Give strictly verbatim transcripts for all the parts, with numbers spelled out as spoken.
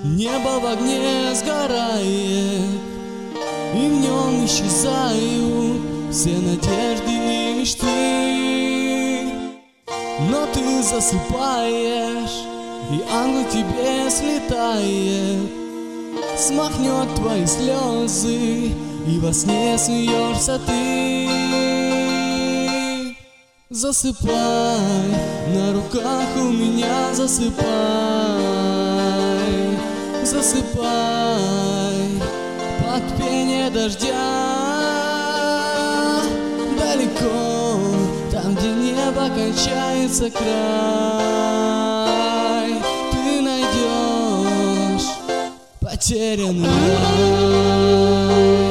Небо в огне сгорает, и в нем исчезают все надежды и мечты. Но ты засыпаешь, и ангел тебе слетает, смахнет твои слезы, и во сне смеешься ты. Засыпай, на руках у меня засыпай, засыпай под пение дождя. Далеко, там, где небо кончается край, ты найдешь потерянный рай.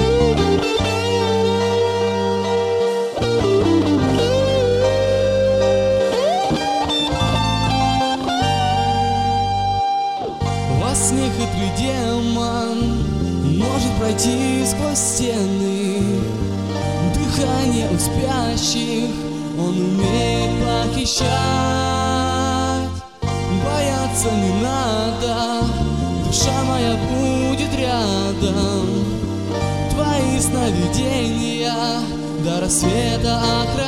Во сне хитрый демон может пройти сквозь стены. Дыхание у спящих он умеет похищать. Бояться не надо, душа моя будет рядом. Твои сновидения до рассвета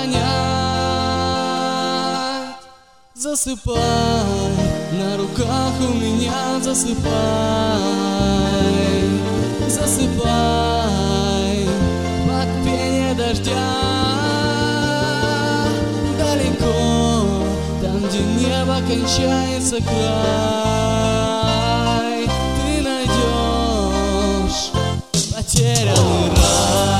охранять. Засыпай, на руках у меня засыпай, засыпай под пение дождя. Далеко, там, где небо кончается край, ты найдешь потерянный рай.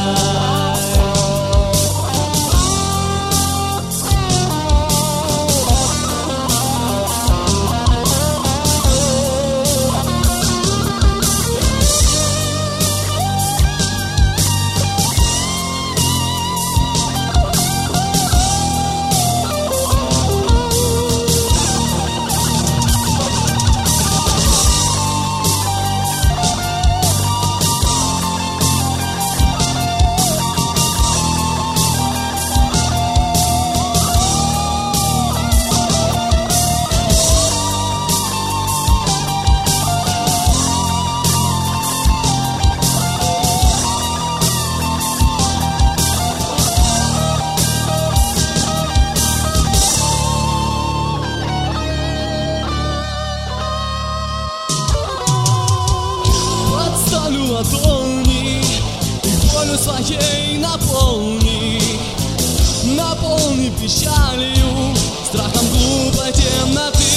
Ладони, и болью своей наполни, наполни печалью, страхом глупой темноты.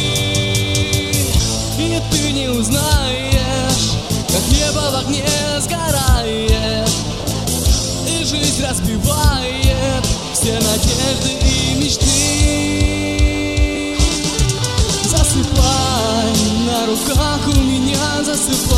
И ты не узнаешь, как небо в огне сгорает, и жизнь разбивает все надежды и мечты. Засыпай, на руках у меня засыпай,